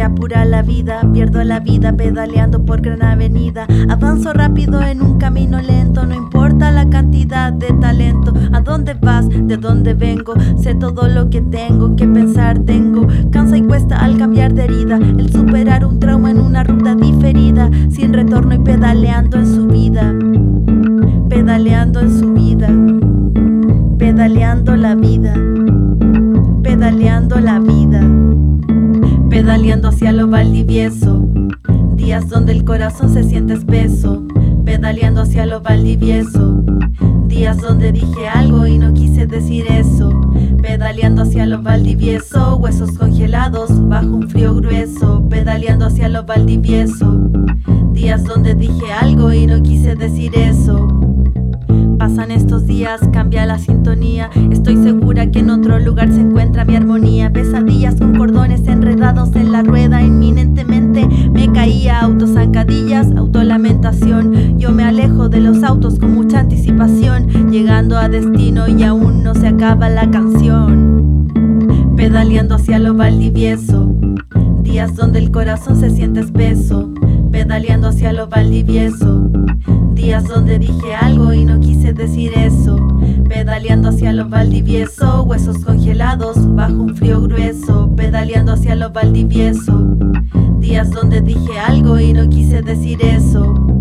apura la vida, pierdo la vida pedaleando por gran avenida. Avanzo rápido en un camino lento, no importa la cantidad de talento. ¿A dónde vas? ¿De dónde vengo? Sé todo lo que tengo que pensar, tengo. Cansa y cuesta al cambiar de herida, el superar un trauma en una ruta diferida, sin retorno y pedaleando en su vida. Pedaleando en su vida, pedaleando la vida, pedaleando la vida, pedaleando hacia lo Valdivieso, días donde el corazón se siente espeso, pedaleando hacia lo Valdivieso, días donde dije algo y no quise decir eso, pedaleando hacia lo Valdivieso, huesos congelados bajo un frío grueso, pedaleando hacia lo Valdivieso, días donde dije algo y no quise decir eso. Pasan estos días, cambia la sintonía. Estoy segura que en otro lugar se encuentra mi armonía. Pesadillas con cordones enredados en la rueda. Inminentemente me caía, autozancadillas, autolamentación. Yo me alejo de los autos con mucha anticipación, llegando a destino y aún no se acaba la canción. Pedaleando hacia lo Valdivieso, días donde el corazón se siente espeso, pedaleando hacia lo Valdivieso, días donde dije algo y no quise decir eso, pedaleando hacia lo Valdivieso, huesos congelados bajo un frío grueso, pedaleando hacia lo Valdivieso, días donde dije algo y no quise decir eso.